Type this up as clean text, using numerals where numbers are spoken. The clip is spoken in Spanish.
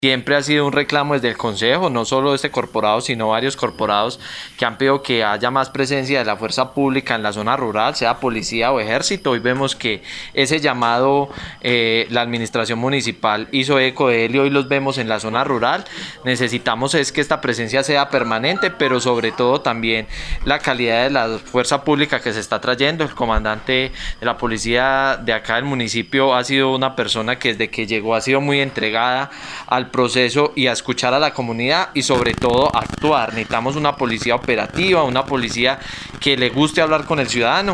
Siempre ha sido un reclamo desde el Consejo, no solo este corporado, sino varios corporados que han pedido que haya más presencia de la fuerza pública en la zona rural, sea policía o ejército. Hoy vemos que ese llamado la administración municipal hizo eco de él y hoy los vemos en la zona rural. Necesitamos es que esta presencia sea permanente, pero sobre todo también la calidad de la fuerza pública que se está trayendo. El comandante de la policía de acá del municipio ha sido una persona que desde que llegó ha sido muy entregada al proceso y a escuchar a la comunidad y sobre todo actuar. Necesitamos una policía operativa, una policía que le guste hablar con el ciudadano.